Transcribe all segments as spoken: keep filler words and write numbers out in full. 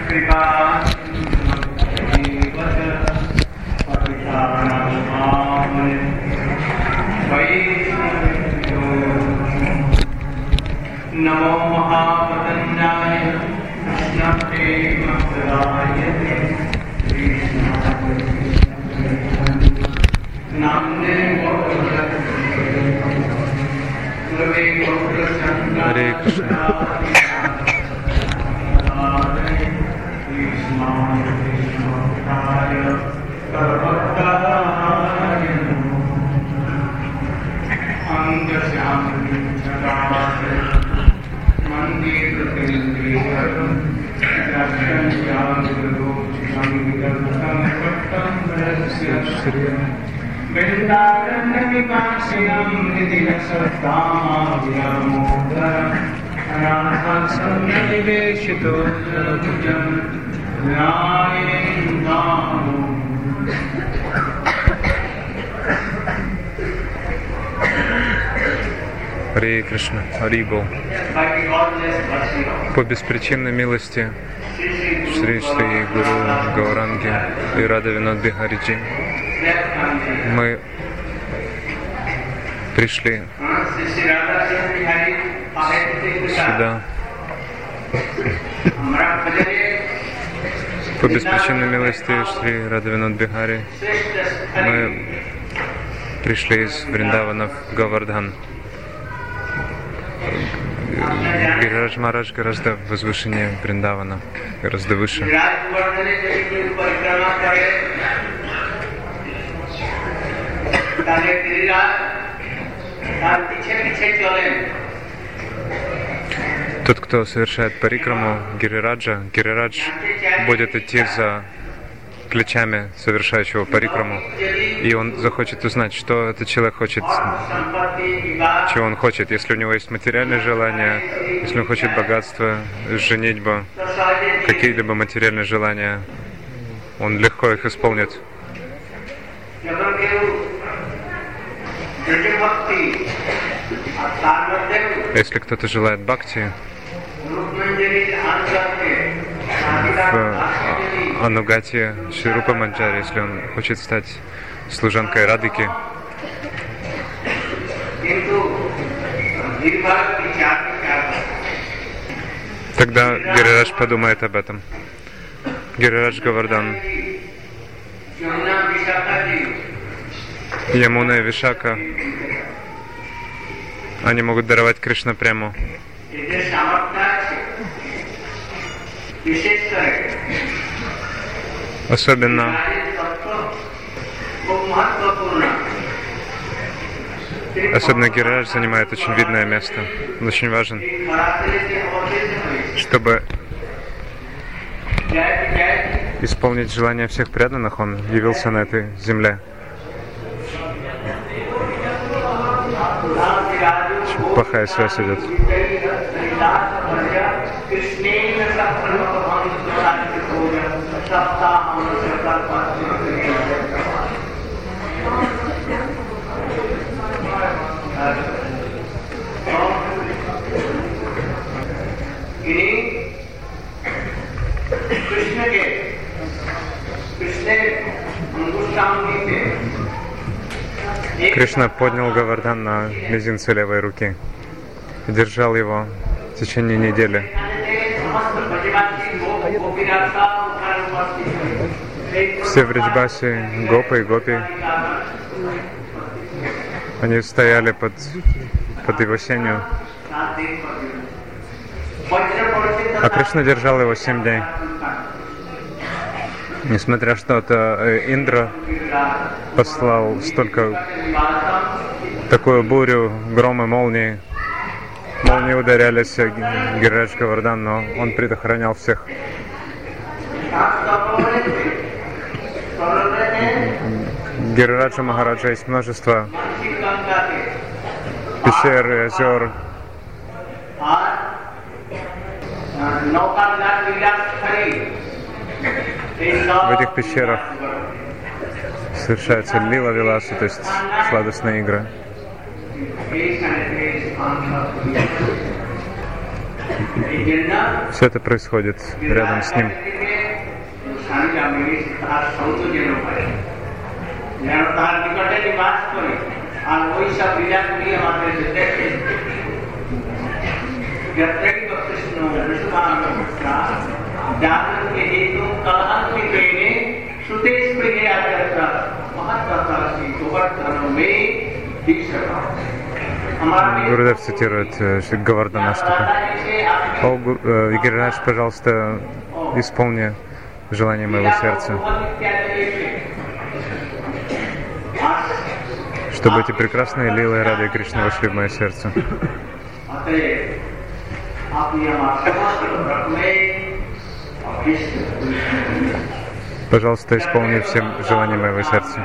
नमो महापतंजाय कृष्णते मंगलायते नामने Hare Krishna. वृंदावन निवासियं निधिनसत्तामाव्यमोदरं अनाथसन्निवेशितो जलभुजं न्यायेन दामो Харе Кришна, Хари Бол. По беспричинной милости Шри Шри Гуру Гауранги и Рада Винод Бихариджи, мы пришли сюда по беспричинной милости Шри Рада Винод Бихари. Мы пришли из Вриндавана в Говардхан. Гирирадж Махарадж гораздо возвышеннее Вриндавана, гораздо выше. Тот, кто совершает парикраму Гирираджа, Гирирадж будет идти за плечами совершающего парикраму, и он захочет узнать, что этот человек хочет, чего он хочет. Если у него есть материальные желания, если он хочет богатства, женитьбу, какие-либо материальные желания, он легко их исполнит. Если кто-то желает бхакти, в Анугате Шри Рупа Манджари, если он хочет стать служанкой Радхики, тогда Гирирадж подумает об этом. Гирирадж Говардан, Ямуна и Вишака, они могут даровать Кришна прему. Особенно Особенно Гирирадж занимает очень видное место. Он очень важен, чтобы исполнить желания всех преданных. Он явился на этой земле. Очень плохая связь идет. Кришна поднял Говардан на мизинце левой руки и держал его в течение недели. Все в Бриджбасе, гопы и гопи, они стояли под, под его сенью. А Кришна держал его семь дней. Несмотря что это Индра послал столько, такую бурю, громы, молнии. Молнии ударялись в Гирирадж Говардан, но он предохранял всех. Гирираджа Махараджа есть множество пещер и озер. В этих пещерах совершаются лила-виласы, то есть сладостные игры. Все это происходит рядом с ним. Гурудев цитирует Говардхана Аштака. О, Гирирадж, пожалуйста, исполни желание моего сердца, чтобы эти прекрасные лилы Рады и Кришны вошли в мое сердце. Пожалуйста, исполни все желания моего сердца.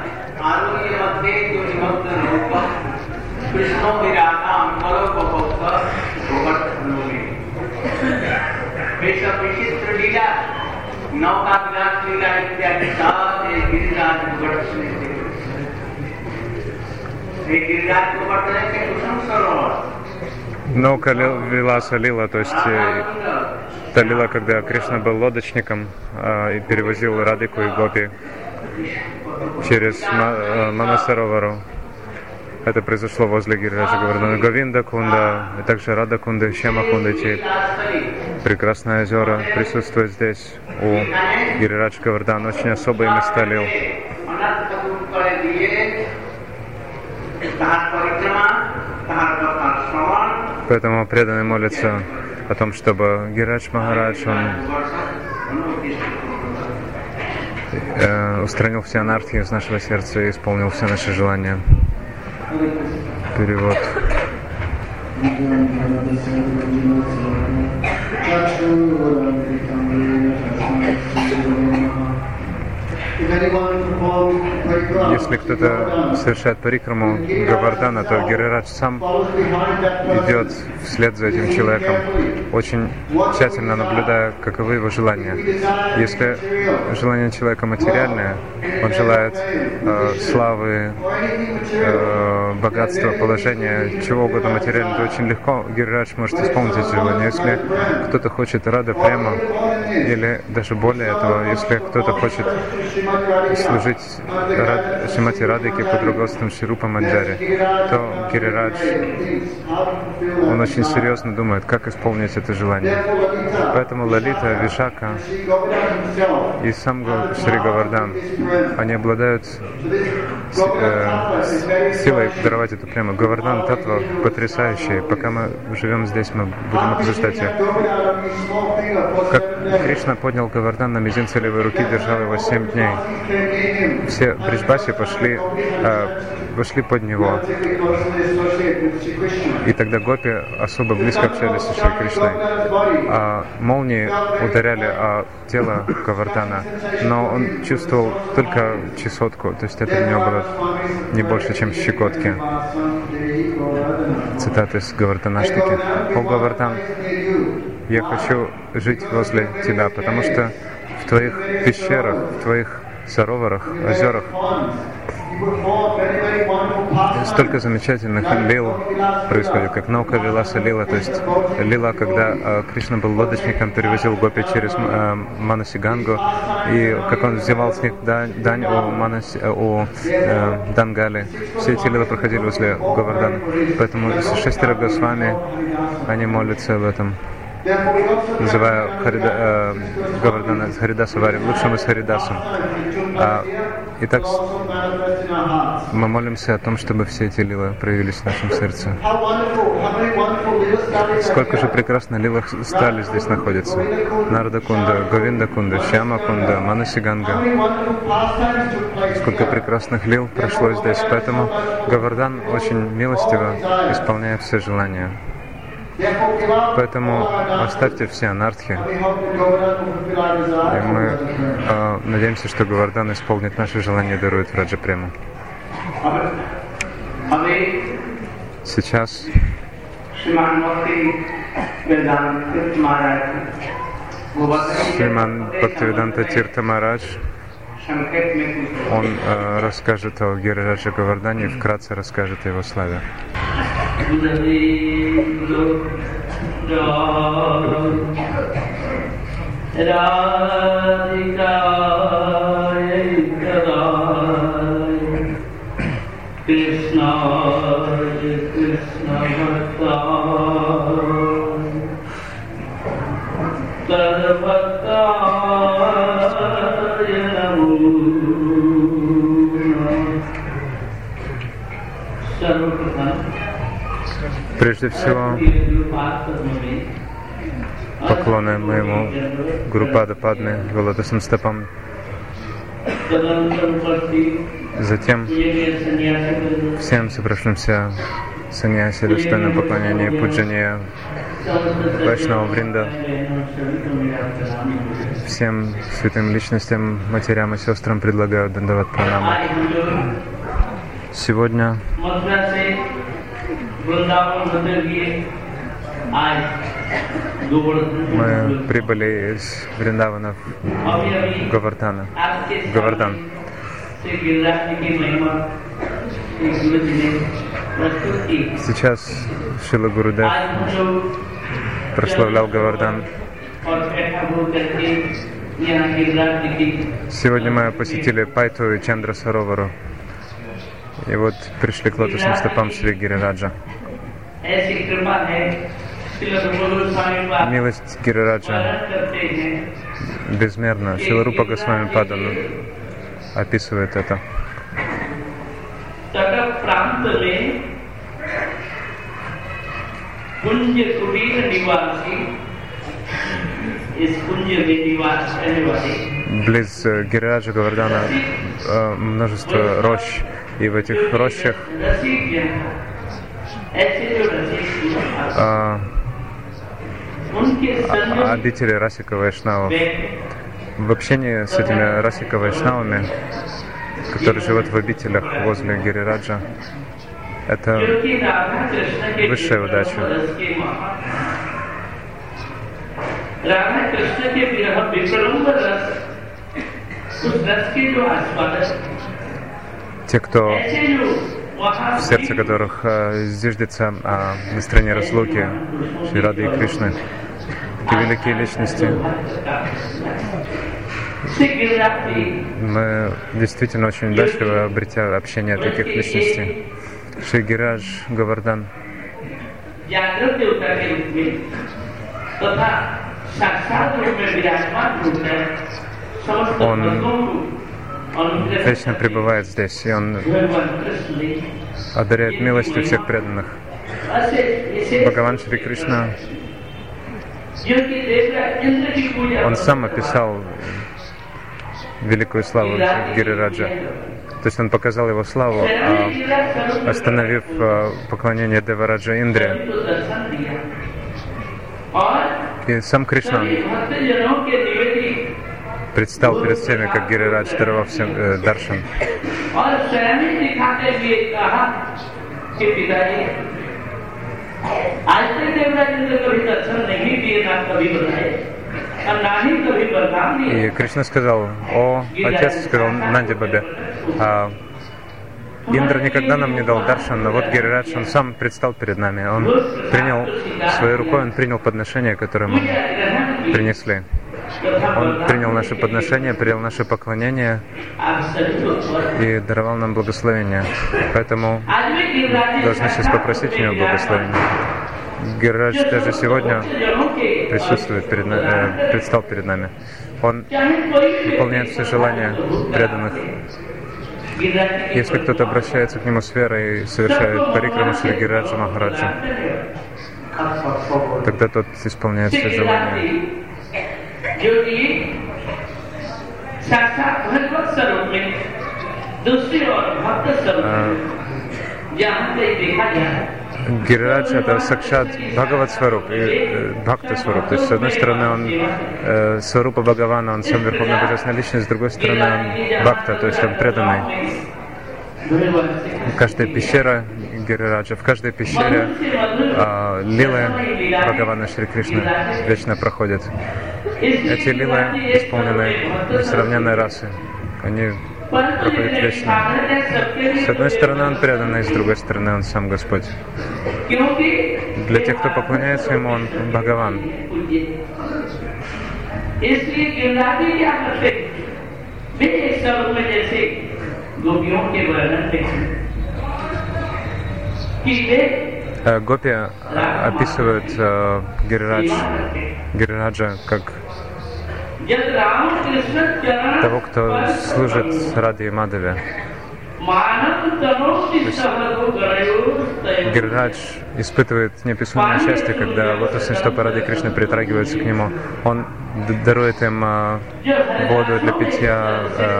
Наука Виласа Лила, то есть та лила, когда Кришна был лодочником э, и перевозил Радику и Гопи через Манасаровару. Это произошло возле Гирираджа Говардхана. Говинда Кунда, и также Рада Кунда и Шьяма Кунда, эти прекрасные озера присутствуют здесь. У Гирираджа Говардхана очень особые места лил. Поэтому преданные молятся о том, чтобы Гирирадж Махарадж, он э, устранил все анархии из нашего сердца и исполнил все наши желания. Перевод. Если кто-то совершает парикраму Говардхана, то Гирирадж сам идет вслед за этим человеком, очень тщательно наблюдая, каковы его желания. Если желание человека материальное, он желает э, славы, э, богатства, положения, чего угодно материального, то очень легко Гирирадж может исполнить эти желания. Если кто-то хочет рада према, или даже более этого, если кто-то хочет служить Рад, Шримати Радике под руководством Шри Рупа Манджари, то Гирирадж, он очень серьезно думает, как исполнить это желание. Поэтому Лалита, Вишака и сам Шри Говардхан, они обладают э, силой даровать эту прему. Говардхан Татва потрясающий. Пока мы живем здесь, мы будем обсуждать ее. Как Кришна поднял Говардхан на мизинце левой руки, держал его семь дней. Все бриджбаси пошли, э, вошли под него. И тогда гопи особо близко общались со Шри Кришной. А молнии ударяли о тело Говардхана, но он чувствовал только чесотку, то есть это у него было не больше, чем щекотки. Цитата из Говардханаштаки. «О, Говардхан, я хочу жить возле тебя, потому что в твоих пещерах, в твоих сароварах, озерах столько замечательных лил происходит, как наука Виласа Лила, то есть лила, когда э, Кришна был лодочником, перевозил гопи через э, Манаси Гангу, и как он взимал с них дань, дань у, Манаси, э, у э, Дангали. Все эти лилы проходили возле Говардхана. Поэтому шестеро Госвами, они молятся об этом, называя Харида, э, Говардхана Харидаса Вари, лучшим из Харидасом. А, итак, мы молимся о том, чтобы все эти лилы проявились в нашем сердце. Сколько же прекрасно лилах стали здесь находятся. Нарада Кунда, Говинда Кунда, Шьяма Кунда, Манаси Ганга. Сколько прекрасных лил прошло здесь. Поэтому Говардхан очень милостиво исполняет все желания. Поэтому оставьте все анархи. И мы э, надеемся, что Говардхан исполнит наши желания и дарует Раджа Прему. Сейчас Шриман Бхактивиданта Тирта Махарадж, он э, расскажет о Гирирадже Говардхане и вкратце расскажет о его славе. Прежде всего, поклоны моему Гурупада Падме, его лотосным стопам. Затем всем собравшимся саньяси, достойно поклонения и пуджания Вайшнава Вринда, всем святым личностям, матерям и сестрам предлагаю дандават пранаму. Сегодня мы прибыли из Вриндавана в Говардхана, в Говардан. Сейчас Шрила Гурудев прославлял Говардан. Сегодня мы посетили Пайту и Чандра Саровару. И вот пришли к лотосным стопам Шри Гирираджа. Милость Гирираджа безмерна. Шрила Рупа Госвами Падан описывает это. Близ Гирираджа Говардана э, множество рощ, и в этих рощах э, обители Расика Вайшнавов. В общении с этими Расика Вайшнавами, которые живут в обителях возле Гирираджа, это высшая удача. Те, кто в сердце которых э, зиждется э, настроение разлуки Шри Рады и Кришны, такие великие личности. Мы действительно очень удачливы, обретя общение таких личностей. Шри Гирирадж Говардан Он вечно пребывает здесь, и Он одаряет милостью всех преданных. Бхагаван Шри Кришна, Он сам описал великую славу Гирираджа. То есть Он показал его славу, остановив поклонение Девараджа Индре. И сам Кришна предстал перед всеми, как Гирирадж, даровав всем э, даршан. И Кришна сказал: «О, отец, сказал Нанди Бабе, а Индра никогда нам не дал даршан, но вот Гирирадж, он сам предстал перед нами. Он принял своей рукой, он принял подношение, которое мы принесли. Он принял наше подношение, принял наше поклонение и даровал нам благословение. Поэтому должны сейчас попросить у него благословения». Гирирадж даже сегодня присутствует перед нами, э, предстал перед нами. Он выполняет все желания преданных. Если кто-то обращается к нему с верой и совершает парикраму Шри Гирираджа Махараджа, тогда тот исполняет все желания. Гирирадж — это сакшат Бхагават Сваруп и э, Бхакта Сваруп. То есть, с одной стороны, он э, Сварупа Бхагавана, он сам Верховная Божественная Личность, с другой стороны, он Бхакта, то есть он преданный. Каждая пещера Гирираджа, в каждой пещере э, лилы Бхагавана Шри Кришны вечно проходят. Эти лилы исполнены несравненной расы. Они проходят вечно. С одной стороны, он преданный, с другой стороны, он сам Господь. Для тех, кто поклоняется ему, он Бхагаван. Гопи описывают uh, Гирирадж, Гирираджа как того, кто служит Раде и Мадхаве. Гирирадж испытывает неописуемое счастье, когда лотосные стопы Рады Кришны притрагиваются к нему. Он дарует им uh, воду для питья,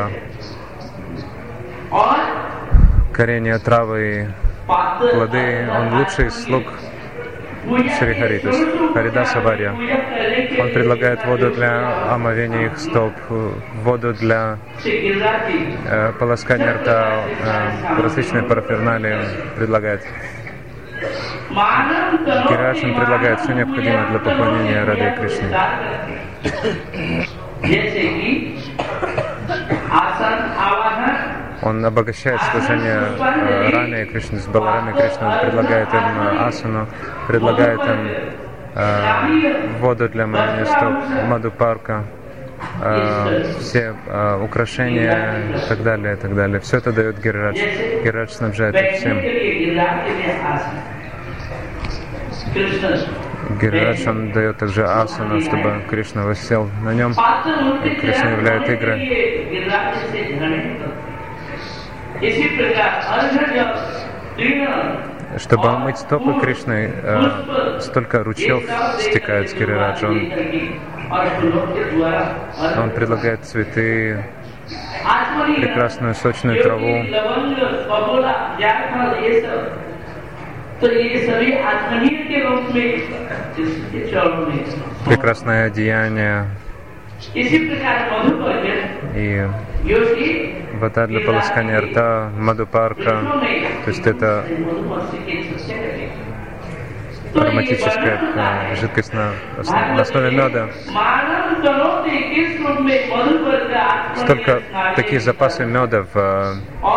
uh, коренья, травы, плоды. Он лучший из слуг Шри Хари, то есть Харидаса Варья. Он предлагает воду для омовения их стоп, воду для э, полоскания рта, э, различные параферналии предлагает. Гирирадж он предлагает все необходимое для поклонения Раде Кришне. Он обогащает служение э, Раме и Кришне, с Баларами Кришны. Он предлагает им э, асану, предлагает им э, воду для мыния стоп, мадхупарка, э, все э, украшения и так далее, и так далее. Все это дает Гирирадж. Гирирадж снабжает их всем. Гирирадж он дает также асану, чтобы Кришна воссел на нем. Кришна являет игры. Чтобы омыть стопы Кришны, э, столько ручьев стекает с Гирираджа. Он, он предлагает цветы, прекрасную сочную траву. Прекрасное одеяние и вода для полоскания рта, мадхупарка, то есть это ароматическая э, жидкость на, на основе меда. Столько такие запасы меда в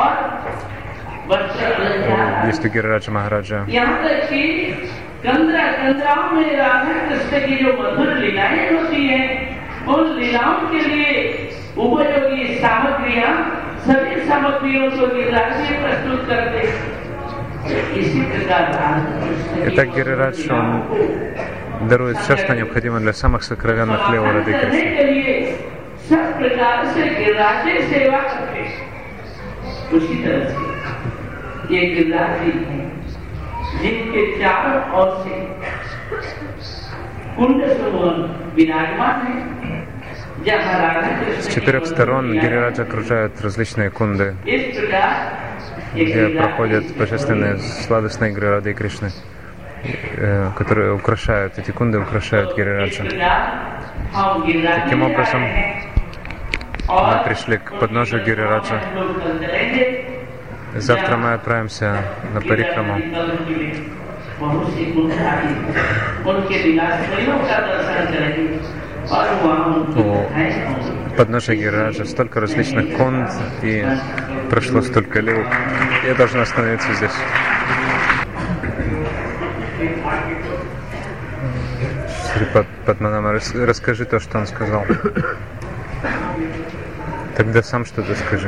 э, есть у Гирираджа Махараджа. उपयोगी सामग्रियां सभी सामग्रियों को गिरिराज से प्रस्तुत करते हैं. इसी प्रकार Итак, Гирирадж, он дарует все, что необходимо для самых сокровенных лил Рады Кришны. С четырех сторон Гирираджа окружают различные кунды, где проходят божественные сладостные игры Рады Кришны, которые украшают, эти кунды украшают Гирираджа. Таким образом, мы пришли к подножию Гирираджа. Завтра мы отправимся на парикраму. У подножия Гирираджа столько различных кунд, и прошло столько лет. Я должен остановиться здесь. Шри Падманабха, расскажи то, что он сказал. Тогда сам что-то скажи.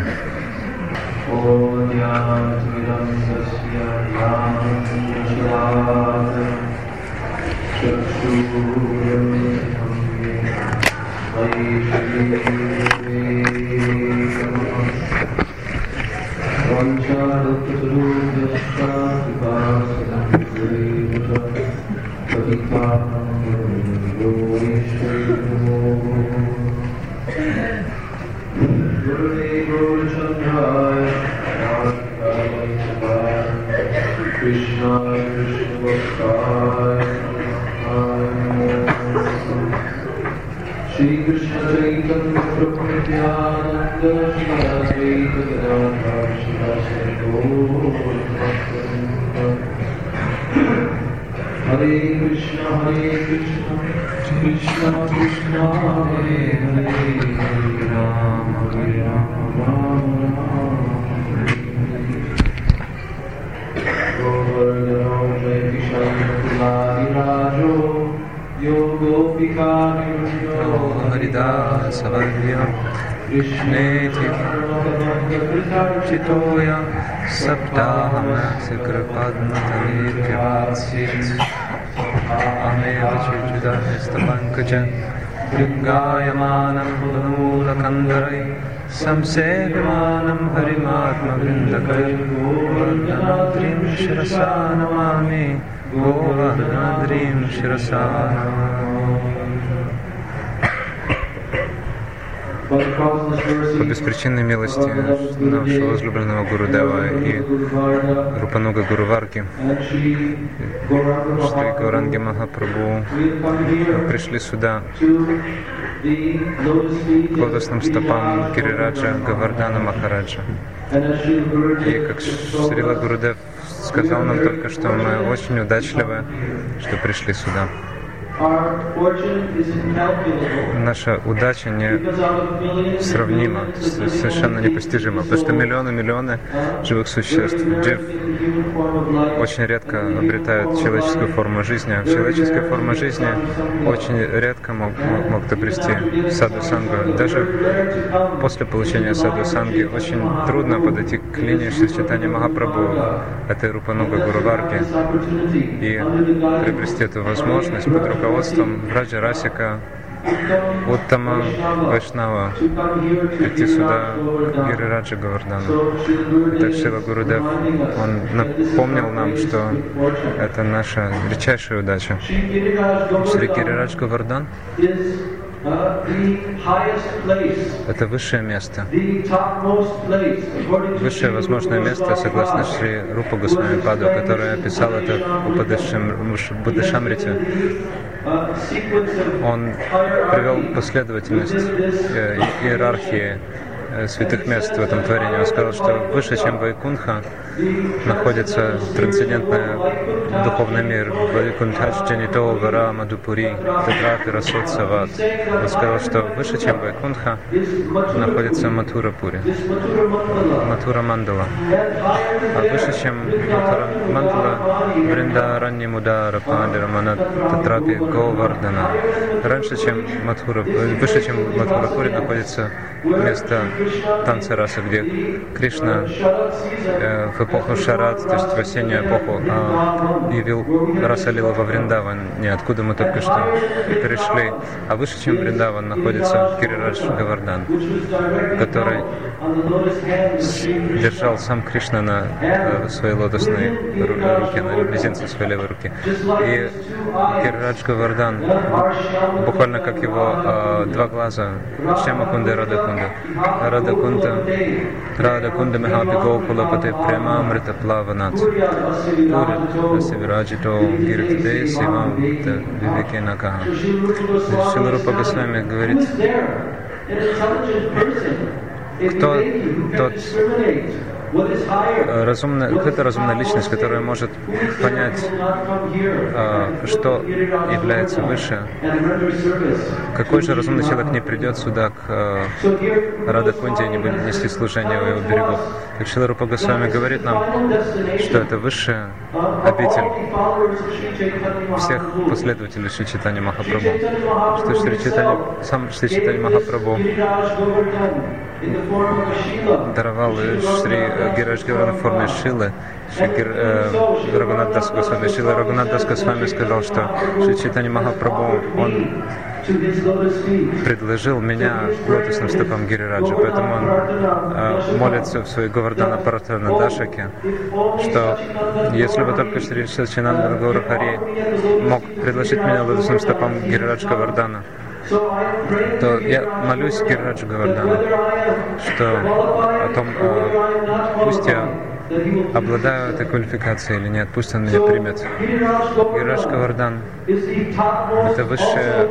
Shri Krishna Chaitanya Prabhu Nityananda Shri Advaita Gadadhar Shivasari Gaura Hare Krishna Hare Krishna Krishna Krishna Hare Hare Hare Rama Hare Rama Rama Rama Hare Hare Govardhana Jai Krishna Haridasavadya Krishneti Chitoya Saptaham Sikrapadmatavityavatsit Ameva Chichudahestapankaja Yungayamanam Pudamulakandarai Samsevimanam Harimatma Vrindakai Govardhanadrim Shirasanamami Govardhanadrim Shirasanamami. По беспричинной милости нашего возлюбленного Гурудева и Рупануга Гуруварги, Шри Гауранги Махапрабху пришли сюда к лотосным стопам Гирираджа Говардхана Махараджа. И как Шрила Гурудев сказал нам только что, мы очень удачливы, что пришли сюда. Наша удача не сравнима, совершенно непостижима, потому что миллионы-миллионы живых существ, джив, очень редко обретают человеческую форму жизни. А человеческая форма жизни очень редко мог, могут обрести саду-сангу. Даже после получения саду-санги очень трудно подойти к линии Шри Чайтанья Махапрабху, этой Рупануга Гуруварги, и приобрести эту возможность под руководством Враджа Расика, Уттама Вайшнава, прийти сюда к Гирираджа Говардхану. Это Шрила Гурудев, он напомнил нам, что это наша редчайшая удача. Шри Гирирадж Говардхан — это высшее место, высшее возможное место, согласно Шри Рупа Госвами Паду, который описал это в Буддашамрите. Он привел последовательность э, иерархии э, святых мест в этом творении. Он сказал, что выше, чем Вайкунха, находится трансцендентный духовный мир. Вайкунтхач Джанито Вара Мадупури Татрапи Расот Сават. Он сказал, что выше, чем Вайкунха, находится Матхура-пури, Матхура-мандала. А выше, чем Матхура-мандала, Вриндаранья Мудара Пандирамана Татрапи Говардхана. Раньше, чем Матхура, выше, чем Матхура-пури, находится место танца раса, где Кришна э, в эпоху Шарат, то есть в осеннюю эпоху, э, явил раса лила во Вриндаване, откуда мы только что пришли. А выше, чем Вриндаван, находится Гирирадж Говардхан, который держал сам Кришна на э, своей лотосной руке, на мизинце своей левой руки. И Гирирадж Говардхан, буквально как его э, два глаза, Шьямакунда и Радакунда. Радакунда, Радакунда Махапи Гокулапати Према Амрита Плаванат. Пури Сивираджито Гиритде Сивам Вивеке Накаха. Шрила Рупа Госвами говорит, кто тот разумная, какая-то разумная личность, которая может понять, что является выше. Какой же разумный человек не придет сюда к Радакунде и не будет нести служение у его берегов? Так Шрила Рупа Госвами говорит нам, что это высшая обитель всех последователей Шри Чайтанья Махапрабху. Что Шри Чайтанья, сам Шри Чайтанья Махапрабху даровал Шри Гирирадж Говардхан в форме Шилы. Шри э, Рагунат Дас Госвами. Шрила Рагунат Дас Госвами сказал, что Шри Чайтанья Махапрабху, он предложил меня к лотосным стопам Гирираджа, поэтому он э, молится в своей Говардхана Паратхана Дашаке, что если бы только Шри Саччинанда Гаура Хари мог предложить меня лотосным стопам Гирираджа Говардхана, то я молюсь Гирираджу Говардхану, что о том, э, пусть я обладаю этой квалификацией или нет, пусть он меня примет. Гирирадж Говардхан — это высшая,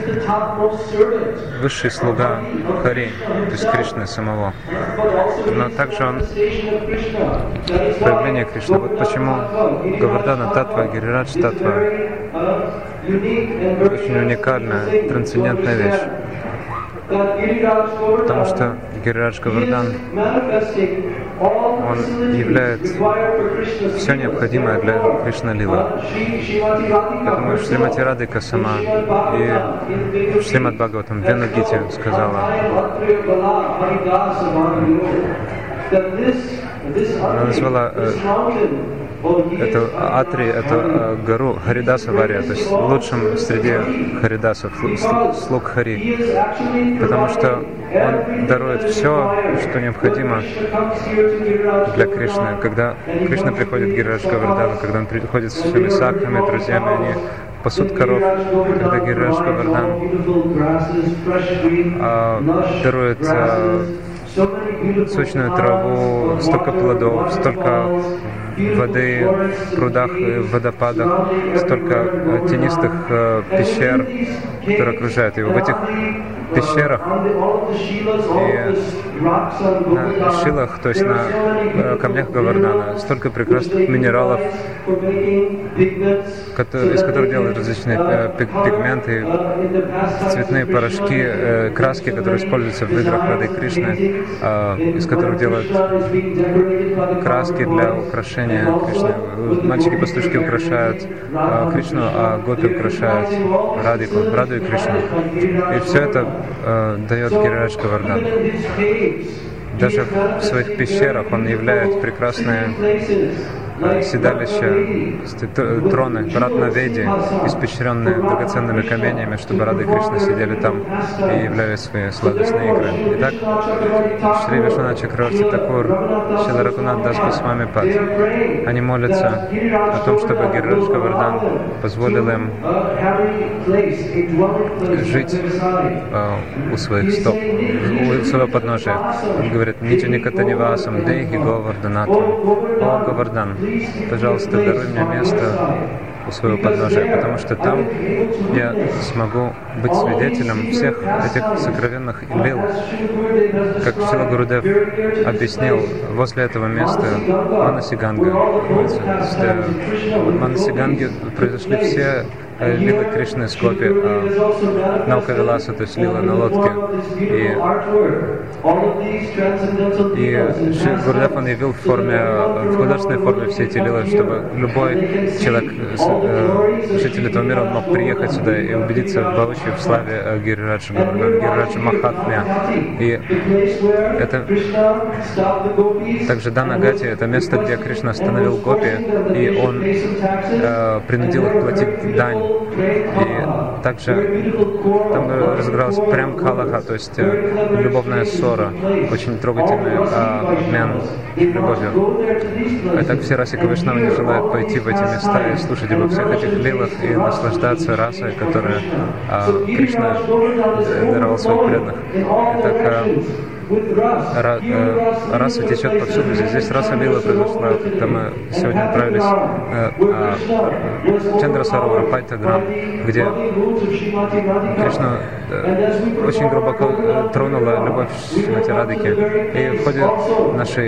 высший слуга Хари, то есть Кришны самого. Но также он проявление Кришны. Вот почему Говардхана Татва, Гирирадж Татва очень уникальная, трансцендентная вещь. Потому что Гирирадж Говардхан, он являет все необходимое для Кришна-лилы. Поэтому Шримати Радхика сама и Шримад Бхагаватам Вену Гите сказала, она назвала э, эту Атри, эту гору Харидаса Вария, то есть лучшим среди Харидасов, слуг Хари, потому что он дарует все, что необходимо для Кришны. Когда Кришна приходит к Гирирадж Говардхану, когда он приходит со своими сакхами, друзьями, они пасут коров, когда Гирирадж Говардхан а, дарует а, сочную траву, столько плодов, столько воды в прудах и в водопадах, столько тенистых э, пещер, которые окружают его. В этих пещерах и на шилах, то есть на э, камнях Говардхана, столько прекрасных минералов, которые, из которых делают различные э, пигменты, цветные порошки, э, краски, которые используются в играх Рады Кришны, э, из которых делают краски для украшения Кришны. Мальчики-пастушки украшают э, Кришну, а гопи украшают Радику, Раду и Кришну. И все это э, дает Гирирадж Говардхан. Даже в своих пещерах он являет прекрасные седалища, троны, Ратна-веди, испещренные драгоценными каменьями, чтобы Рада и Кришна сидели там и являли свои сладостные игры. Итак, Шри Вишванат Чакраварти Такур, Шрила Рагунат Дас Госвами Пад, они молятся о том, чтобы Гирирадж Говардхан позволил им жить э, у своих стоп, у своего подножия. Он говорит: «Нити никата нивасам, дейхи Говардханатам». О, Говардхан, пожалуйста, даруй мне место у своего подножия, потому что там я смогу быть свидетелем всех этих сокровенных лил. Как Шрила Гурудев объяснил, возле этого места Манасиганга. В Манасиганге произошли все лилы Кришны с Гопи, а Наука Виласа, то есть лила на лодке. И, и Шри Гурудев, он явил в форме, в художественной форме все эти лилы, чтобы любой человек, житель этого мира, мог приехать сюда и убедиться воочию в славе Гирираджа Говардхана, Гирираджа Махатмья. И это также Данагати, это место, где Кришна остановил гопи, и он э, принудил их платить дань. И также там разыгралась прям калаха, то есть э, любовная ссора, очень трогательный э, обмен любовью. И так все Расика Вайшнавы не желают пойти в эти места и слушать обо всех этих лилах и наслаждаться расой, которую э, Кришна даровал своих преданных. Итак, э, Ра, э, раса течет повсюду. Здесь раса лила произошла, когда мы сегодня отправились э, э, Чандра Саровара, Пайтаграм, где Кришна э, очень глубоко э, тронула любовь Шримати Радхики. И в ходе нашей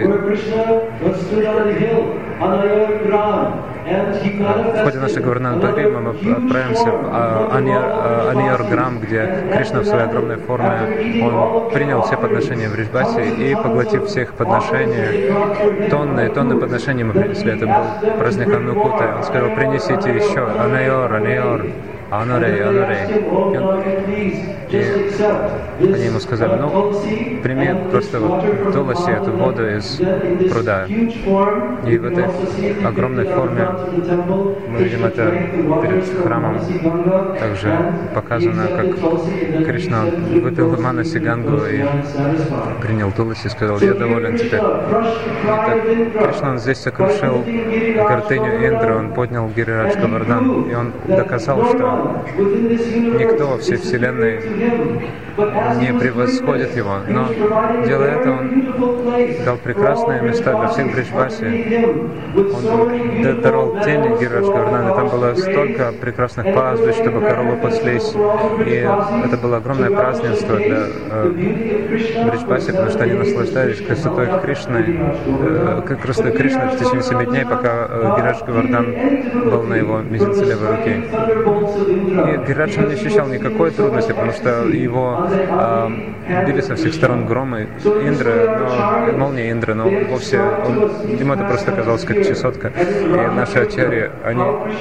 В ходе нашей Говардхан Пилгрима мы отправимся в Аниар-Грам, где Кришна в своей огромной форме, он принял все подношения в Вриджбасе и, поглотив всех подношений, тонны и тонны подношений мы принесли. Это был праздник Аннукута. Он сказал: принесите еще Аниор, Аниор. Анурей, Анурей. И они ему сказали: ну, прими просто вот туласи, эту воду из пруда. И в этой огромной форме, мы видим это перед храмом, также показано, как Кришна выпил Манасигангу и принял туласи и сказал: я доволен теперь. Итак, Кришна, он здесь сокрушил гордыню Индры, он поднял Гирирадж Говардхан, и он доказал, что никто во всей Вселенной не превосходит его. Но, делая это, он дал прекрасные места для всех Бриджбаси. Он даровал тени Гирирадж Говардхана. Там было столько прекрасных пастбищ, чтобы коровы паслись. И это было огромное празднество для э, Бриджбаси, потому что они наслаждались красотой Кришны, э, красотой Кришны в течение семи дней, пока э, Гирирадж Говардхан был на его мизинце левой руки. И Гирирадж не ощущал никакой трудности, потому что его э, били со всех сторон громы Индры, но, молнии Индры, но вовсе он, ему это просто казалось как чесотка. И наши ачарьи, они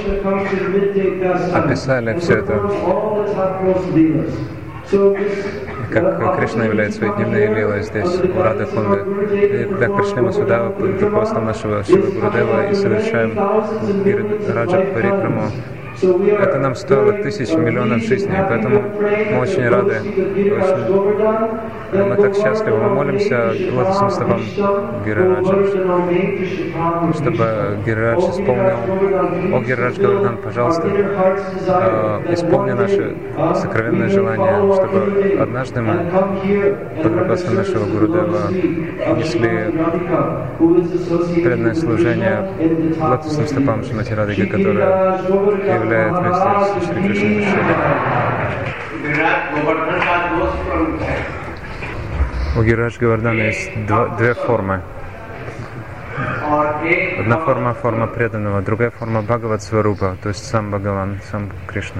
описали все это, как Кришна являет свои дневные лилы здесь, у Рады Кунды. И когда пришли мы сюда, под руководством нашего Шивы Гурудева, и совершаем Гирираджа Парикраму, это нам стоило тысяч миллионов жизней, поэтому мы очень рады, очень, мы так счастливы, мы молимся лотосным стопам Гирираджа, чтобы Гирирадж исполнил. О, Гирирадж Говардхан, пожалуйста, э, исполни наши сокровенные желания, чтобы однажды мы под руководством нашего Гурудева несли преданное служение лотосным стопам Шримати Радхи, которая являет вместе с Шри Кришной Шри. У Гирирадж Говардхана есть два, две формы. Одна форма — форма преданного, другая форма — Бхагават Сварупа, то есть сам Бхагаван, сам Кришна.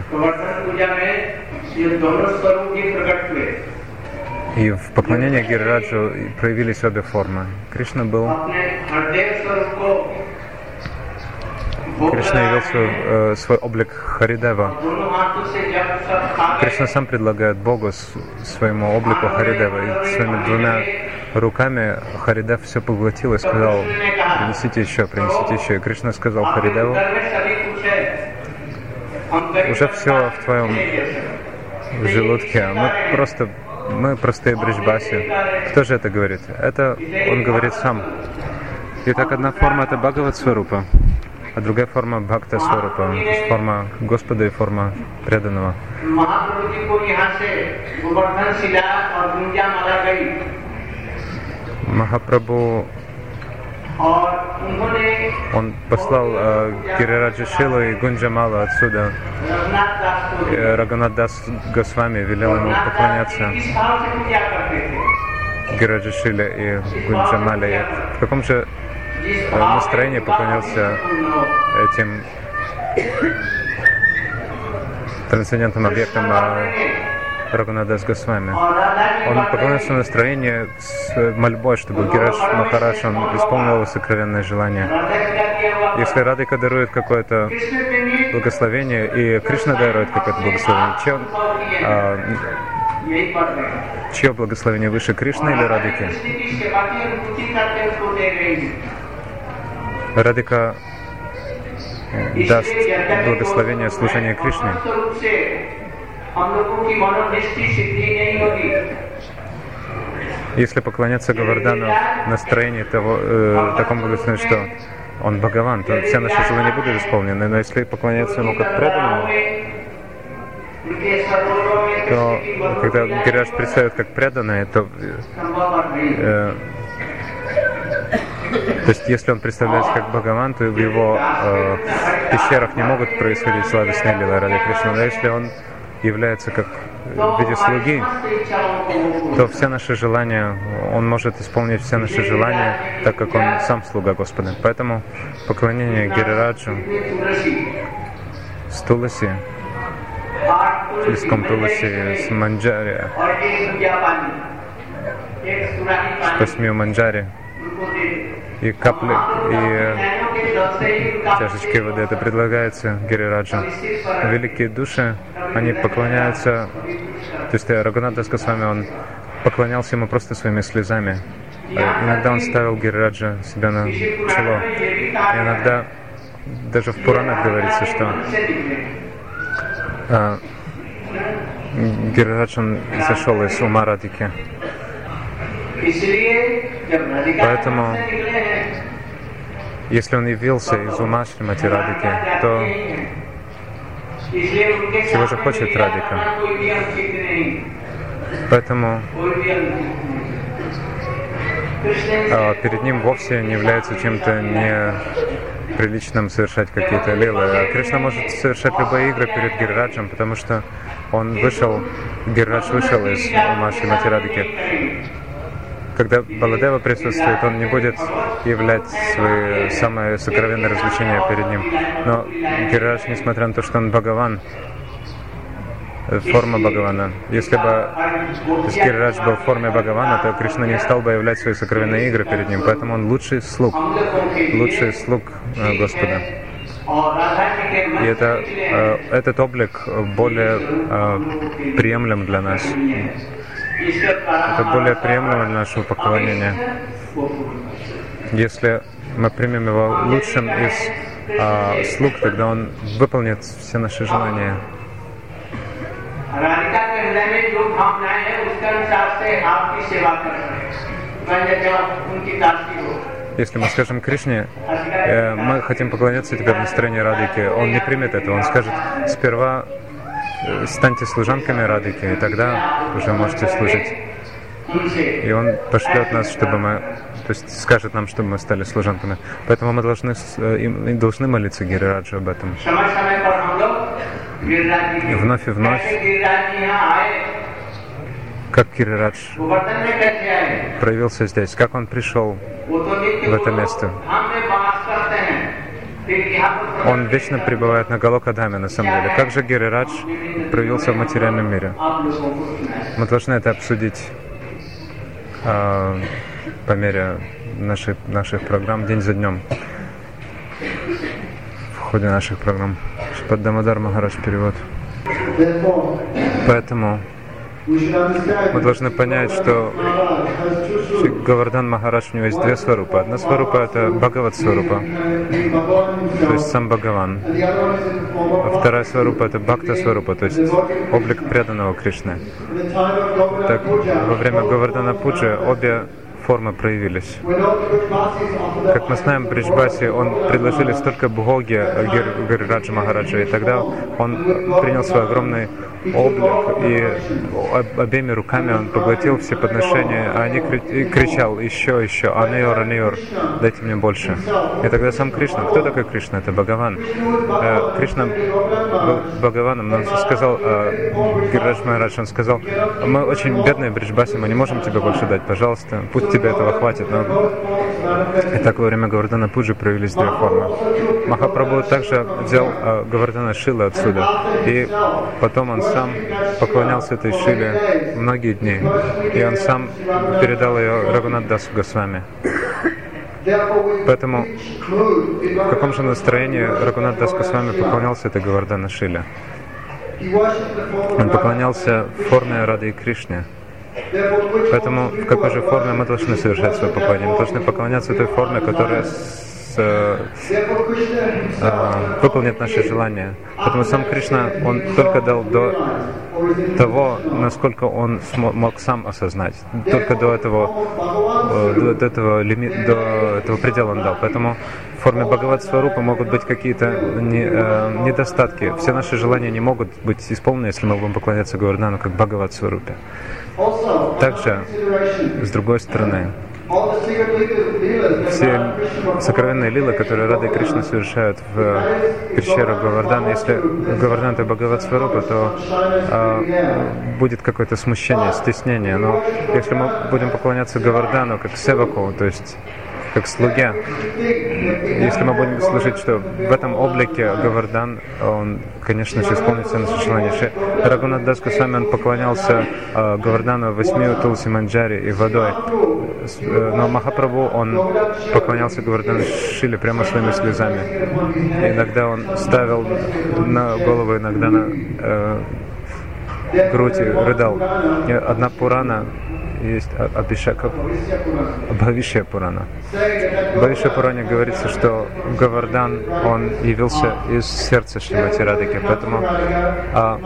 И в поклонении Гирираджу проявились обе формы. Кришна был... Кришна явил свой, э, свой облик Харидева. Кришна сам предлагает Богу своему облику Харидева. И своими двумя руками Харидев все поглотил и сказал: принесите еще, принесите еще. И Кришна сказал Харидеву: уже все в твоем желудке. Мы просто, мы простые бриджбаси. Кто же это говорит? Это он говорит сам. Итак, одна форма — это Бхагават Сварупа, а другая форма — Бхакта Сварупа, форма Господа и форма преданного. Махапрабху, он послал э, Гирираджа Шилу и Гунджамала отсюда. И Рагунат Дас Госвами велел ему поклоняться Гирираджа Шиле и Гунджамале. В каком же настроение поклонился этим трансцендентным объектам Рагунат Дас Госвами. Он поклонился в настроении с мольбой, чтобы Гиридж Махарадж он исполнил его сокровенное желание. Если Радхика дарует какое-то благословение, и Кришна дарует какое-то благословение, чье, а, чье благословение выше, Кришны или Радхики? Радхика даст благословение служения Кришне. Если поклоняться Говардану в настроении того, э, таком благословении, что он Бхагаван, то все наши желания будут исполнены. Но если поклоняться ему как преданному, то когда Гиридж представит как преданное, то э, То есть, если он представляется как Бхагаван, то в его э, пещерах не могут происходить сладостные лилы Рады Кришны. Но если он является как в виде слуги, то все наши желания, он может исполнить все наши желания, так как он сам слуга Господа. Поэтому поклонение Гирираджу с Туласи, листком Туласи, с манджари, с восьмью манджари, и капли, и чашечки воды, это предлагается Гирираджу. Великие души, они поклоняются, то есть Рагунат Дас Госвами, он поклонялся ему просто своими слезами. Иногда он ставил Гирираджа себе на чело. И иногда, даже в Пуранах говорится, что а, Гирирадж, он зашел из ума Радхики. Поэтому, если он явился из ума Шримати Радхики, то чего же хочет Радхика? Поэтому а, перед ним вовсе не является чем-то неприличным совершать какие-то лилы. А Кришна может совершать любые игры перед Гирираджем, потому что он вышел, Гирирадж вышел из ума Шримати Радхики. Когда Баладева присутствует, он не будет являть свои самые сокровенные развлечения перед ним. Но Гирирадж, несмотря на то, что он Бхагаван, форма Бхагавана. Если бы Гирирадж был в форме Бхагавана, то Кришна не стал бы являть свои сокровенные игры перед ним. Поэтому он лучший слуг, лучший слуг Господа. И это, этот облик более приемлем для нас. Это более приемлемо для нашего поклонения. Если мы примем его лучшим из а, слуг, тогда он выполнит все наши желания. Если мы скажем Кришне, э, мы хотим поклоняться тебе в настроении Радхики, он не примет это. Он скажет, сперва станьте служанками Радхики, и тогда уже можете служить. И он пошлет нас, чтобы мы, то есть скажет нам, чтобы мы стали служанками. Поэтому мы должны, э, должны молиться Гирираджу об этом. И вновь и вновь, как Гирирадж проявился здесь, как он пришел в это место. Он вечно пребывает на Галокадхаме, на самом деле. Как же Гирирадж проявился в материальном мире? Мы должны это обсудить э, по мере наших, наших программ, день за днем, в ходе наших программ. Шрипад Дамодар Махарадж перевод. Поэтому мы должны понять, что Говардан Махарадж, у него есть две сварупы. Одна сварупа — это Бхагават сварупа, то есть сам Бхагаван. А вторая сварупа — это Бхакта сварупа, то есть облик преданного Кришны. Так, во время Говардана Пуджи обе формы проявились. Как мы знаем, Бриджбаси он предложили столько бхоги Гирираджа Махараджа, и тогда он принял свой огромный облик, и обеими руками он поглотил все подношения, а они кричал: еще, еще, анейор, анейор, дайте мне больше. И тогда сам Кришна, кто такой Кришна? Это Бхагаван. Кришна был Бхагаваном, но он сказал, Гирирадж Махарадж, он сказал: мы очень бедные Бриджбаси, мы не можем тебе больше дать, пожалуйста, пусть тебе этого хватит. Но... И так во время Говардана Пуджи проявились две формы. Махапрабху также взял э, Говардана Шилы отсюда, и потом он сам поклонялся этой Шиле многие дни, и он сам передал ее Рагунат Дасу Госвами. Поэтому в каком же настроении Рагунат Дас Госвами поклонялся этой Говардана Шиле? Он поклонялся в форме Рады и Кришне. Поэтому в какой же форме мы должны совершать свое поклонение? Мы должны поклоняться той форме, которая с, э, э, выполнит наши желания. Поэтому сам Кришна, он только дал до того, насколько он смог, мог сам осознать. Только до этого, э, до, до, этого лими, до этого предела он дал. Поэтому в форме Бхагават Сварупа могут быть какие-то не, э, недостатки. Все наши желания не могут быть исполнены, если мы будем поклоняться Говардану как Бхагават Сварупе. Также, с другой стороны, все сокровенные лилы, которые Рада и Кришна совершают в пещерах Говардана, если Говардан — это Бхагават Сварупа, то а, будет какое-то смущение, стеснение. Но если мы будем поклоняться Говардану как севаку, то есть как слуге, если мы будем служить, что в этом облике Говардан, он, конечно же, исполнит все наши желания. Рагунат Дас Госвами, он поклонялся э, Говардану восьмию Тулси Манджари и водой. Но Махапрабху, он поклонялся Говардану Шиле прямо своими слезами. И иногда он ставил на голову, иногда на э, грудь и рыдал. И одна Пурана есть, Абхишека, Бхавишья Пурана. В Бхавишья Пуране говорится, что Говардан, он явился из сердца Шримати Радхики, поэтому а,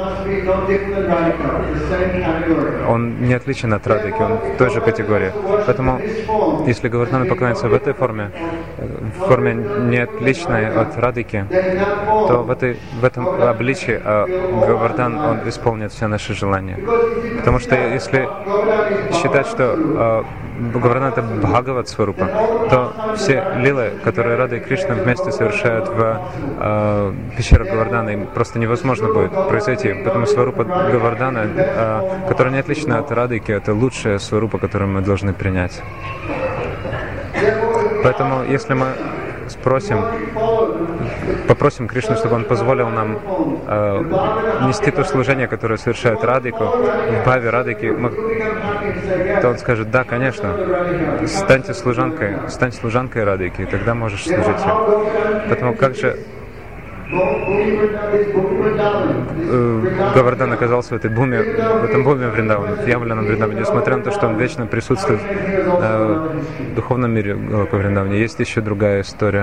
он не отличен от Радхики, он в той же категории. Поэтому, если Говардан поклоняется в этой форме, в форме не отличной от Радхики, то в, этой, в этом обличии а, Говардан, он исполнит все наши желания. Потому что если считать, что э, Говардан — это Бхагават Сварупа, то все лилы, которые Рада и Кришна вместе совершают в э, пещерах Говардана, им просто невозможно будет произойти. Поэтому Сварупа Говардана, э, которая не отлична от Радхики, это лучшая Сварупа, которую мы должны принять. Поэтому, если мы спросим, попросим Кришну, чтобы он позволил нам э, нести то служение, которое совершает Радхику, в бхаве Радхики, мы, то он скажет: да, конечно, станьте служанкой, стань служанкой Радхики, и тогда можешь служить ей. Поэтому как же Говардхан оказался в этой буме, в этом буме Вриндавана, в явленном Вриндаване, несмотря на то, что он вечно присутствует э, в духовном мире Галока Вриндаване. Есть еще другая история.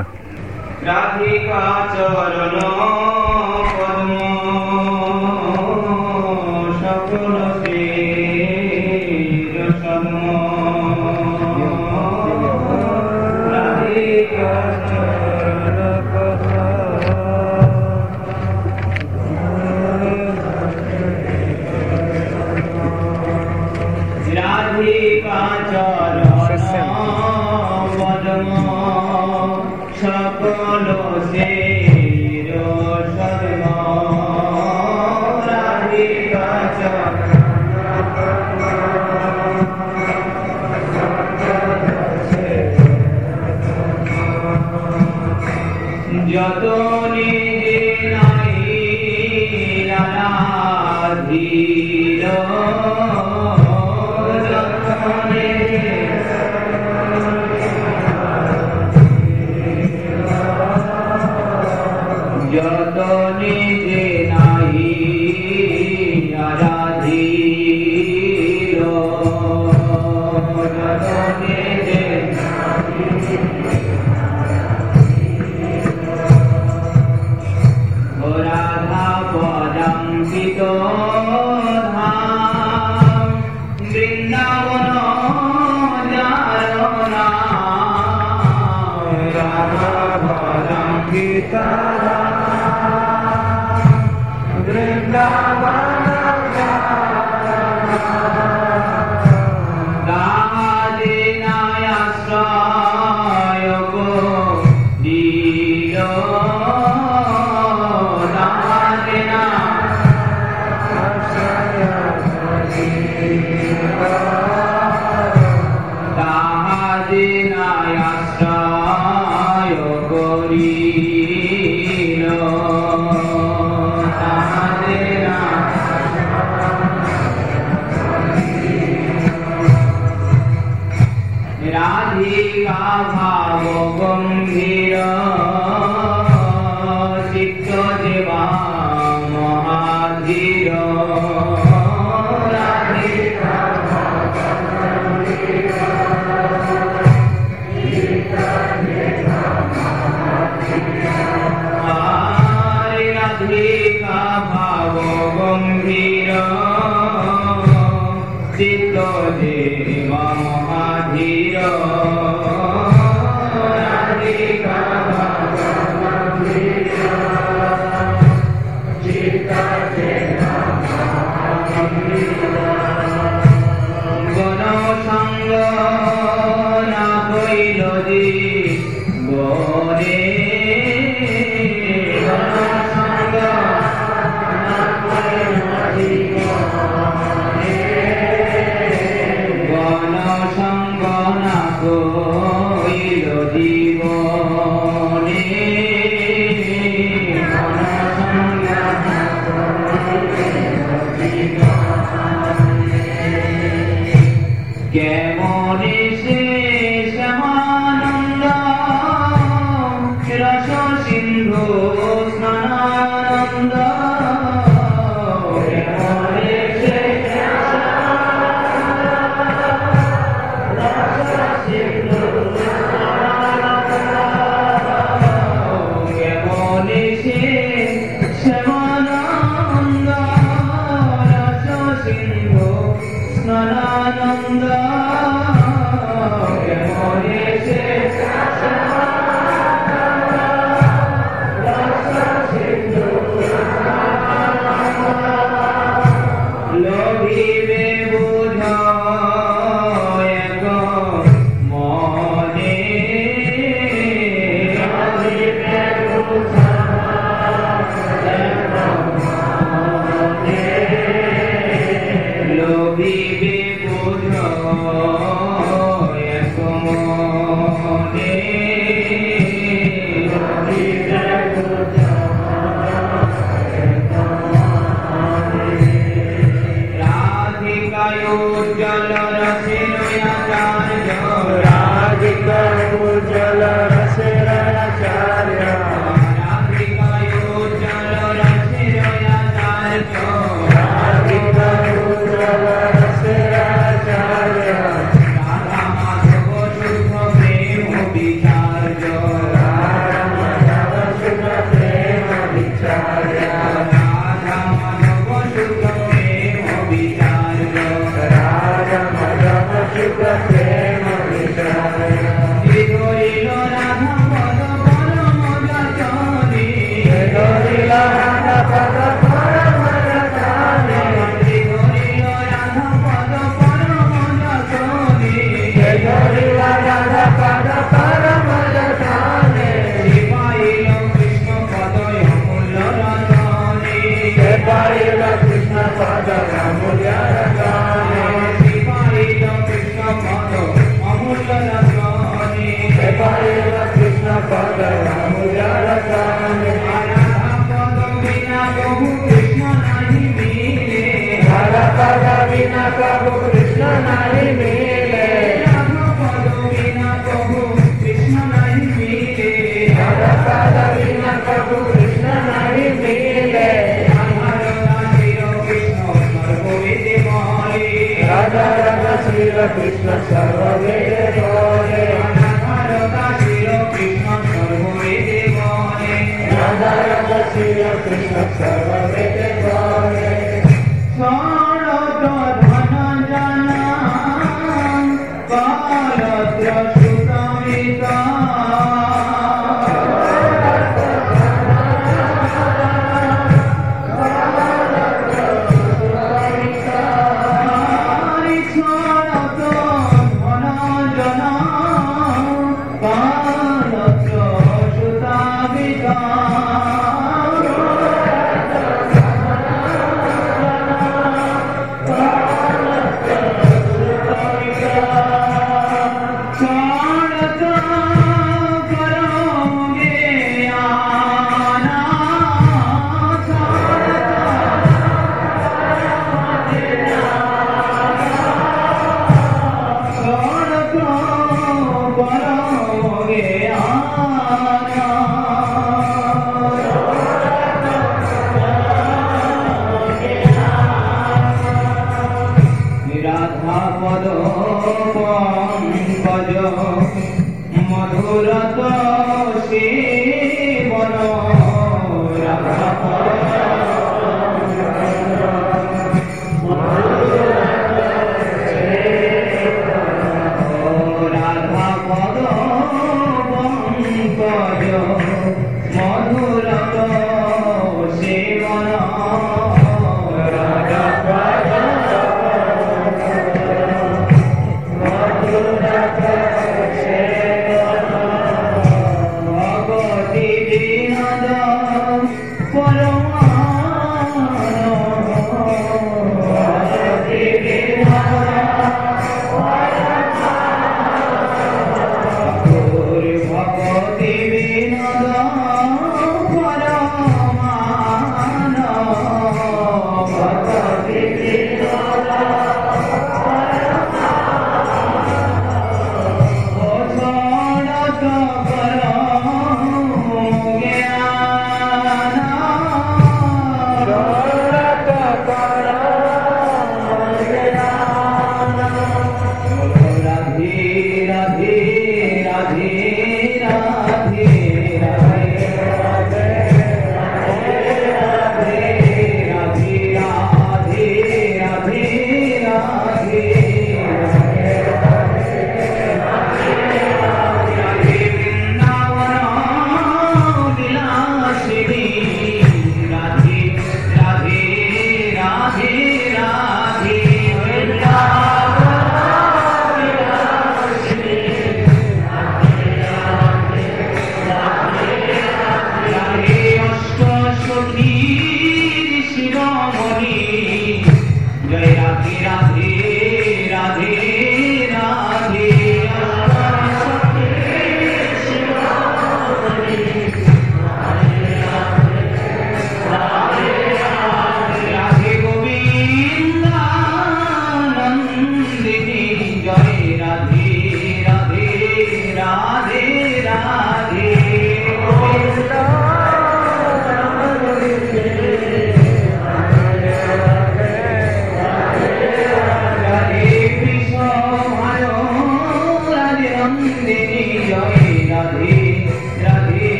Jai Radhe Radhe